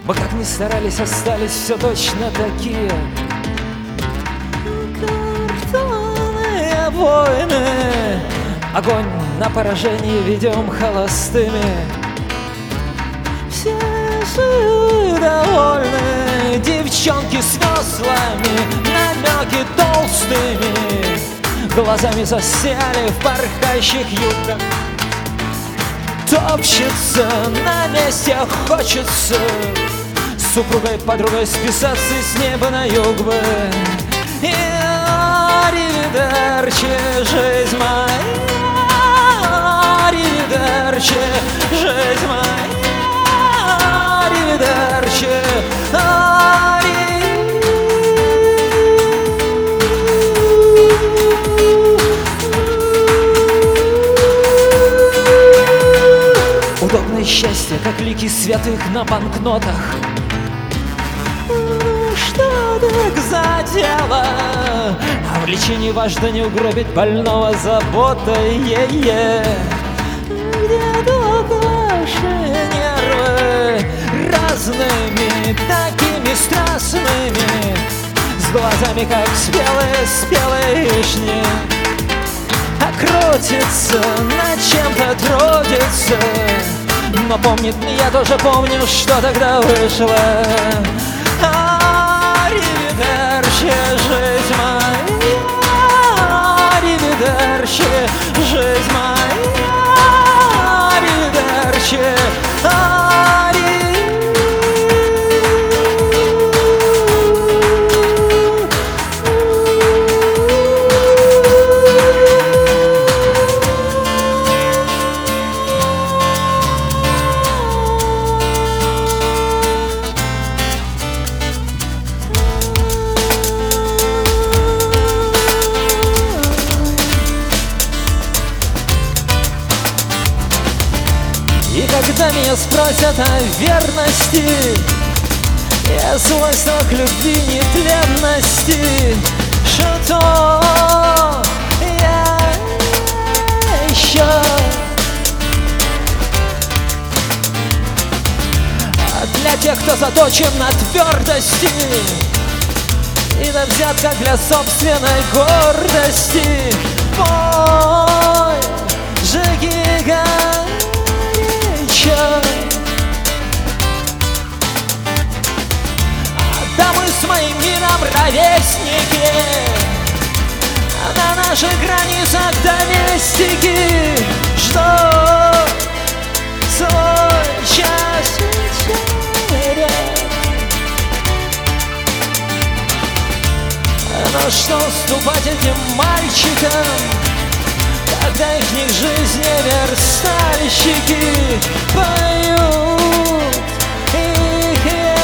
Мы как ни старались, остались все точно такие. Картонные войны, огонь на поражение ведем холостыми. Все живы, довольны, девчонки с веслами, намеки толстыми, глазами засели в порхающих юбках. Топчется на месте, хочется с супругой, подругой списаться с неба на юг бы. И аривидерчи, жизнь моя, аривидерчи, жизнь моя, аривидерчи, удобное счастье, как лики святых на банкнотах. Что так за дело? А в лечении важно не угробить больного заботой. Где тут ваши нервы? Разными, такими страстными, с глазами, как спелые вишни. А крутится, над чем-то трудится, но помнит, я тоже помню, что тогда вышло. Аривидерчи, жизнь моя, аривидерчи, жизнь моя, аривидерчи, И когда меня спросят о верности, я свойства к любви нетленности, что я еще. А для тех, кто заточен на твердости и на взятках для собственной гордости, мой же гигант. Да мы с моим миром ровесники, на наших границах доместики, ждут свой час вечерят. Но что уступать этим мальчикам, когда их не жизни верстальщики поют их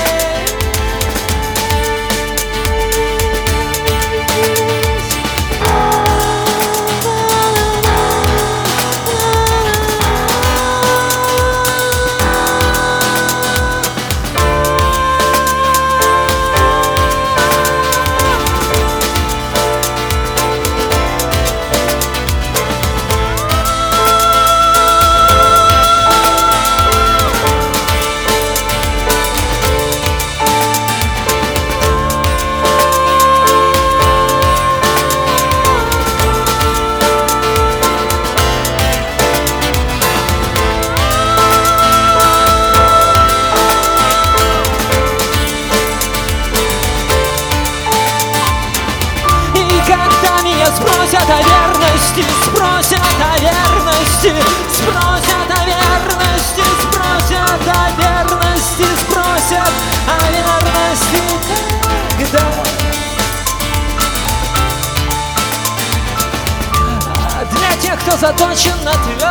спросят о верности, спросят о верности, спросят о верности, спросят о верности, спросят о верности, когда? Для тех, кто заточен на твердости